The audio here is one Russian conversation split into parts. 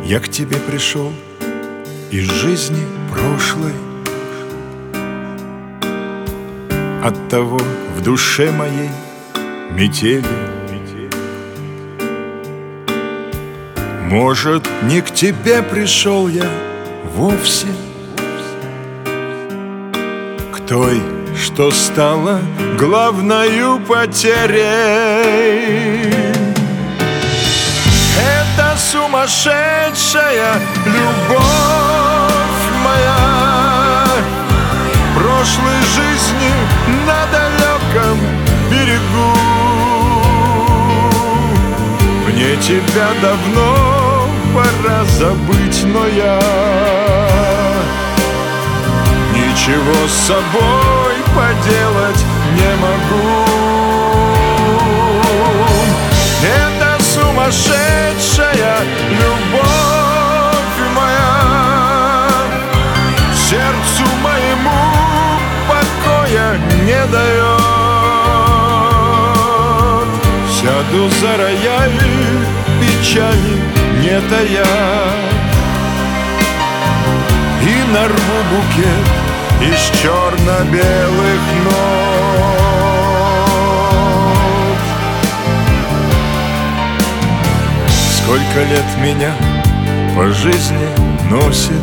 Я к тебе пришел из жизни прошлой. Оттого в душе моей метели. Может, не к тебе пришел я вовсе, к той, что стала главною потерей. Это сумасшедшая любовь моя прошлой жизни на далеком берегу. Мне тебя давно пора забыть, но я ничего с собой поделать не могу. Это сумасшедшая любовь моя сердцу моему покоя не дает. Сяду за рояль, печали не тая, и нарву букет из черно-белых нот. Сколько лет меня по жизни носит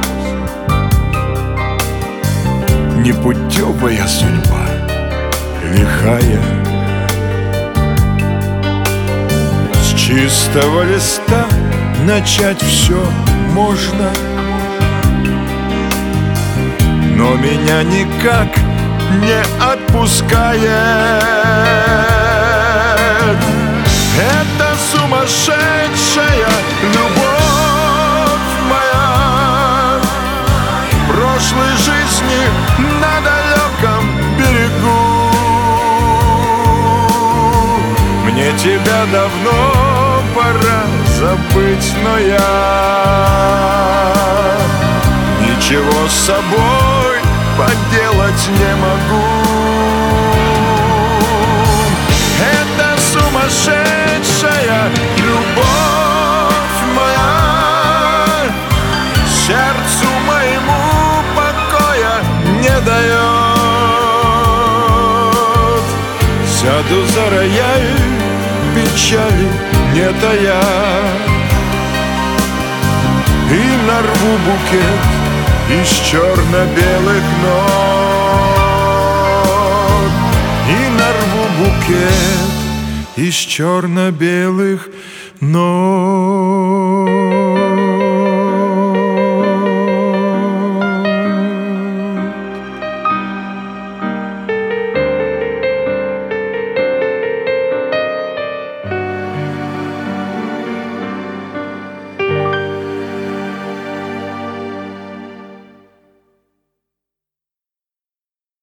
непутевая судьба, лихая. С чистого листа начать все можно, но меня никак не отпускает. Это сумасшедшая любовь моя прошлой жизни на далеком берегу. Мне тебя давно пора забыть, но я ничего с собой поделать не могу. Это сумасшедшая любовь моя сердцу моему покоя не дает. Сяду за рояль, печали не тая, и нарву букет из черно-белых нот, и нарву букет из черно-белых нот.